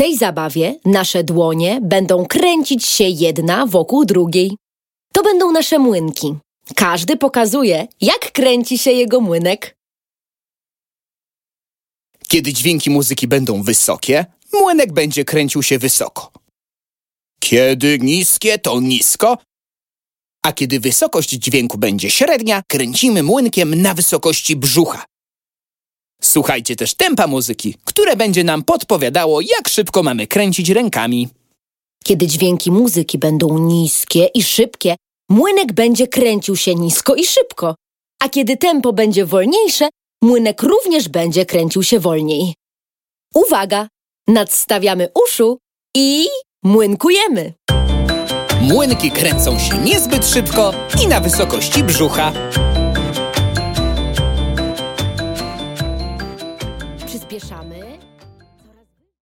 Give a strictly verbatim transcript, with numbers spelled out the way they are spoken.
tej zabawie nasze dłonie będą kręcić się jedna wokół drugiej. To będą nasze młynki. Każdy pokazuje, jak kręci się jego młynek. Kiedy dźwięki muzyki będą wysokie, młynek będzie kręcił się wysoko. Kiedy niskie, to nisko. A kiedy wysokość dźwięku będzie średnia, kręcimy młynkiem na wysokości brzucha. Słuchajcie też tempa muzyki, które będzie nam podpowiadało, jak szybko mamy kręcić rękami. Kiedy dźwięki muzyki będą niskie i szybkie, młynek będzie kręcił się nisko i szybko. A kiedy tempo będzie wolniejsze, młynek również będzie kręcił się wolniej. Uwaga! Nadstawiamy uszu i młynkujemy. Młynki kręcą się niezbyt szybko i na wysokości brzucha.